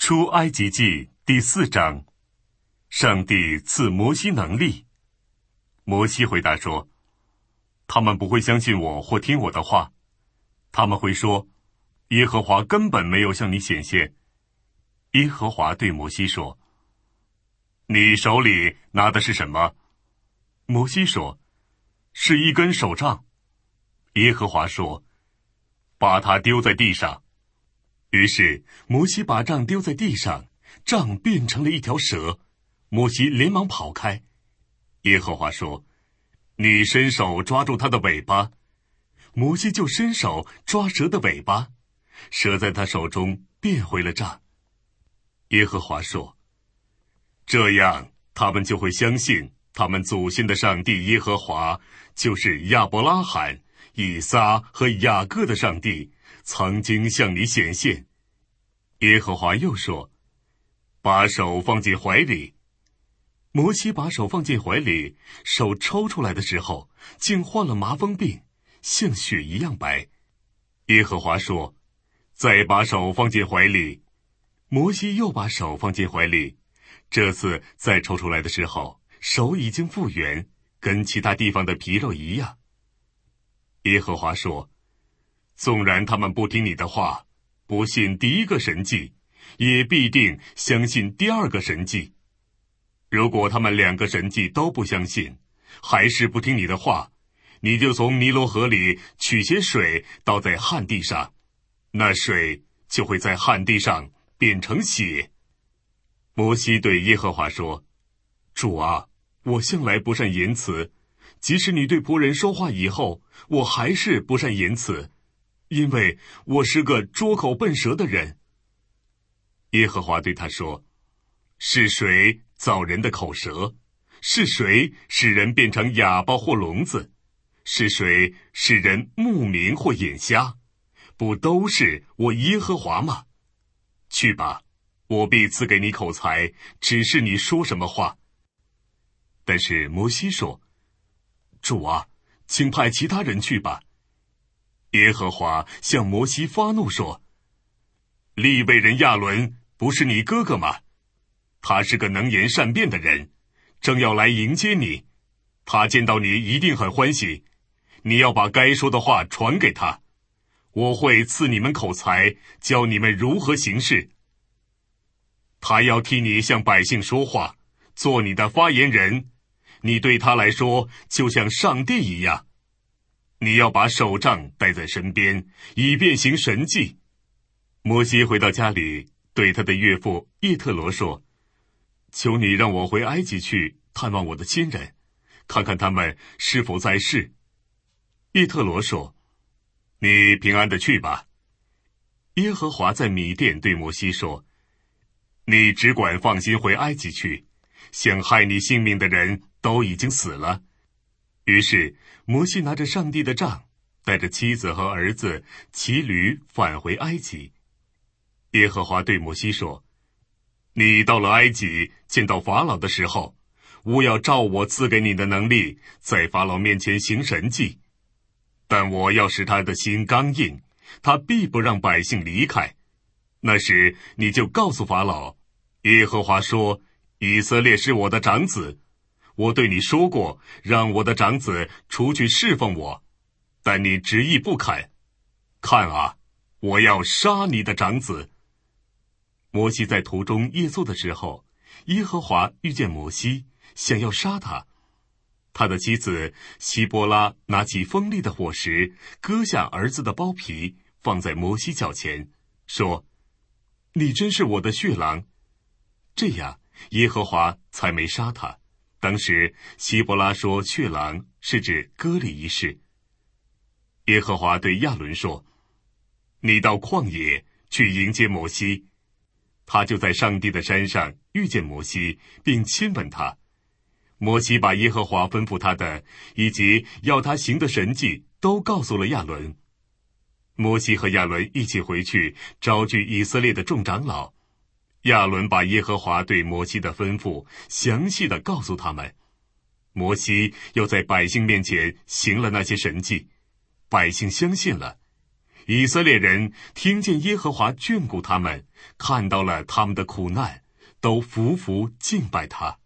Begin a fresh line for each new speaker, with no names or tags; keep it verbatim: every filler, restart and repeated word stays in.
出埃及记第四章，上帝赐摩西能力。摩西回答说，他们不会相信我或听我的话，他们会说，耶和华根本没有向你显现。耶和华对摩西说，你手里拿的是什么？摩西说，是一根手杖。耶和华说，把它丢在地上。于是摩西把杖丢在地上，杖变成了一条蛇。摩西连忙跑开。耶和华说，你伸手抓住它的尾巴。摩西就伸手抓蛇的尾巴，蛇在他手中变回了杖。耶和华说，这样他们就会相信他们祖先的上帝耶和华就是亚伯拉罕、以撒和雅各的上帝，曾经向你显现。耶和华又说，把手放进怀里。摩西把手放进怀里，手抽出来的时候，竟患了麻风病，像雪一样白。耶和华说，再把手放进怀里。摩西又把手放进怀里，这次再抽出来的时候，手已经复原，跟其他地方的皮肉一样。耶和华说，纵然他们不听你的话，不信第一个神迹，也必定相信第二个神迹。如果他们两个神迹都不相信，还是不听你的话，你就从尼罗河里取些水倒在旱地上，那水就会在旱地上变成血。摩西对耶和华说，主啊，我向来不善言辞，即使你对仆人说话以后，我还是不善言辞，因为我是个拙口笨舌的人。耶和华对他说，是谁造人的口舌？是谁使人变成哑巴或聋子？是谁使人目明或眼瞎？不都是我耶和华吗？去吧，我必赐给你口才，指示你说什么话。但是摩西说，主啊，请派其他人去吧。耶和华向摩西发怒说，利未人亚伦不是你哥哥吗？他是个能言善辩的人，正要来迎接你，他见到你一定很欢喜，你要把该说的话传给他，我会赐你们口才，教你们如何行事。他要替你向百姓说话，做你的发言人，你对他来说就像上帝一样。你要把手杖带在身边，以便行神迹。摩西回到家里，对他的岳父叶特罗说，求你让我回埃及去探望我的亲人，看看他们是否在世。叶特罗说，你平安的去吧。耶和华在米甸对摩西说，你只管放心回埃及去，想害你性命的人都已经死了。于是摩西拿着上帝的杖，带着妻子和儿子骑驴返回埃及。耶和华对摩西说，你到了埃及见到法老的时候，我要照我赐给你的能力，在法老面前行神迹。但我要使他的心刚硬，他必不让百姓离开。那时你就告诉法老，耶和华说，以色列是我的长子，我对你说过，让我的长子出去侍奉我，但你执意不肯。看啊，我要杀你的长子。摩西在途中夜宿的时候，耶和华遇见摩西，想要杀他。他的妻子希波拉拿起锋利的火石，割下儿子的包皮，放在摩西脚前，说，你真是我的血狼。这样耶和华才没杀他。当时希波拉说血狼是指割礼一事。耶和华对亚伦说，你到旷野去迎接摩西。他就在上帝的山上遇见摩西，并亲吻他。摩西把耶和华吩咐他的，以及要他行的神迹，都告诉了亚伦。摩西和亚伦一起回去，招聚以色列的众长老。亚伦把耶和华对摩西的吩咐详细的告诉他们。摩西又在百姓面前行了那些神迹，百姓相信了。 以色列人听见耶和华眷顾他们，看到了他们的苦难，都匍匐敬拜他。